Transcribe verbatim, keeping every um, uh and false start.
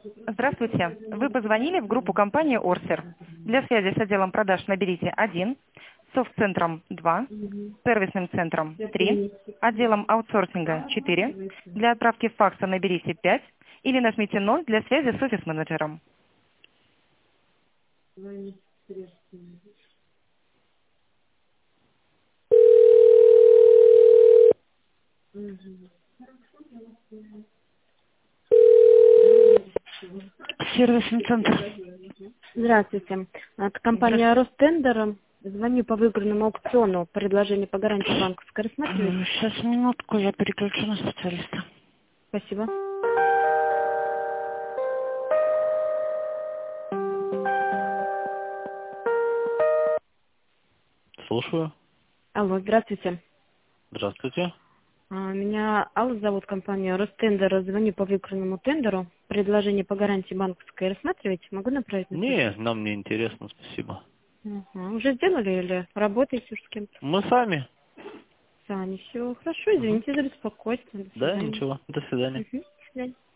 Здравствуйте. Вы позвонили в группу компании Орсер. Для связи с отделом продаж наберите один, софт-центром два, сервисным центром три, отделом аутсорсинга четыре, для отправки факса наберите пять или нажмите ноль для связи с офис-менеджером. Сервисный центр. Здравствуйте. От компании Здравствуйте. Ростендер. Звоню по выигранному аукциону. Предложение по гарантии банковской. Рассматриваете? Сейчас, минутку, я переключу на специалиста. Спасибо. Слушаю. Алло, здравствуйте. Здравствуйте. А, Меня Алла зовут, компания Ростендер. Звоню по выигранному тендеру. Предложение по гарантии банковской. Рассматриваете? Могу направить на почту? Не, нам не интересно, спасибо. Ага. Уже сделали или работаете уже с кем-то? Мы сами. Сами. Все хорошо. Извините за беспокойство. До Да, свидания. ничего. До свидания. Мгм. До свидания.